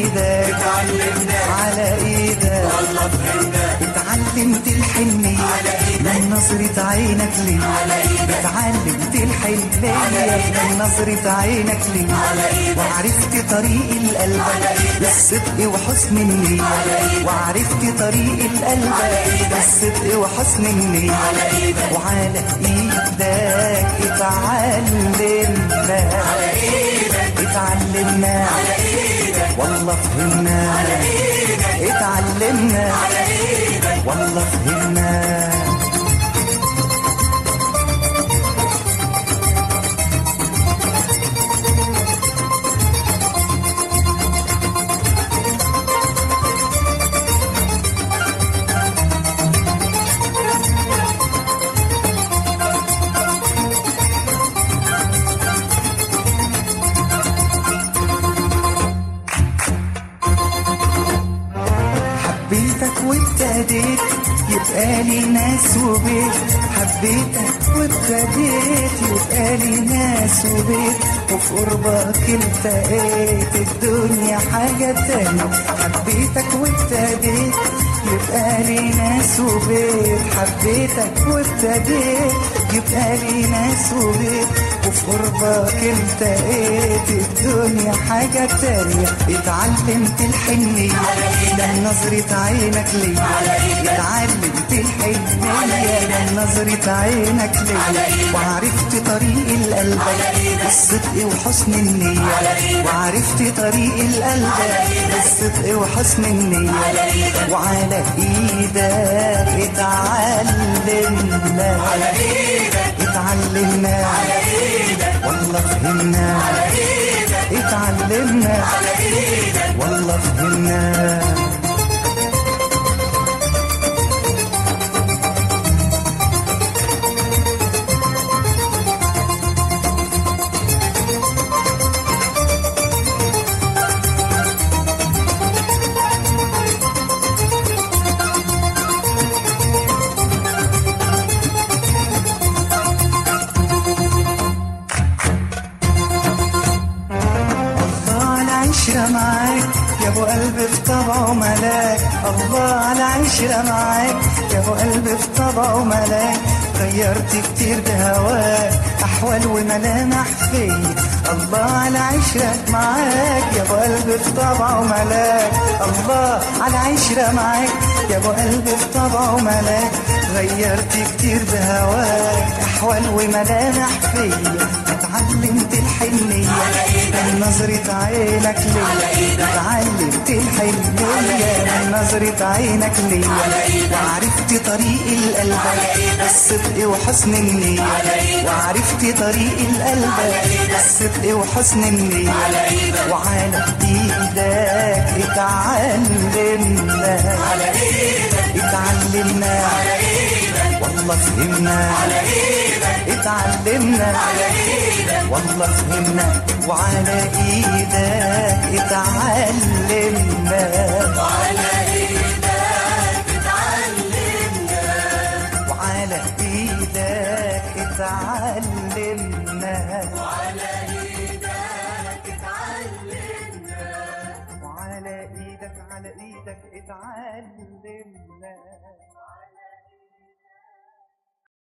ايدك اتعلمنا على ايدك والله فهمنا اتعلمت الحنية على ايدك من نظرة عينك لي على ايدك اتعلمت الحنية من نظرة عينك لي على ايدك وعرفت طريق القلب بالصدق وحسن النية وعرفت طريق القلب بالصدق وحسن النية وعلى ايدك اتعلمنا على ايدك اتعلمنا على ايدك والله فهمنا على ايدك اتعلمنا على ايدك والله فهمنا حبيتك وابتديت يبقى لي ناس وبيت حبيتك وابتديت يبقى لي ناس وبيت وفي قربك التقيت الدنيا حاجة تانية حبيتك وابتديت يبقى لي ناس وبيت حبيتك وابتديت يبقى لي ناس وبيت وفي قربك التقيت الدنيا حاجة تانية اتعلمت الحنية من نظرة عينك لي اتعلمت الحنية من نظرة عينك لي وعرفت طريق القلب بالصدق وحسن النية وعرفت طريق القلب بالصدق وحسن النية وعلى ايدك اتعلمنا على ايدك اتعلمنا على ايدك والله فهمنا على ايدك اتعلمنا على ايدك والله فهمنا عشرة معاك يا ابو قلب في طبعه ملاك الله على عشرة معاك يا ابو قلب في طبعه ملاك غيرت كتير بهواك احوال وملامح فيا الله على عشرة معاك يا ابو قلب في طبعه ملاك الله على عشرة معاك يا ابو قلب في طبعه ملاك غيرت كتير بهواك احوال وملامح فيا اتعلمت الحنية من نظرة عينك ليا اتعلمت الحنية من نظرة عينك ليا وعرفت طريق القلب بالصدق وحسن النية وعرفت طريق القلب بالصدق وحسن النية وعلى ايدك اتعلمنا على ايدك اتعلمنا على ايدك والله فهمنا على ايدك اتعلمنا على ايدك والله فهمنا وعلى ايدك اتعلمنا وعلى ايدك اتعلمنا وعلى ايدك اتعلمنا وعلى ايدك اتعلمنا وعلى ايدك اتعلمنا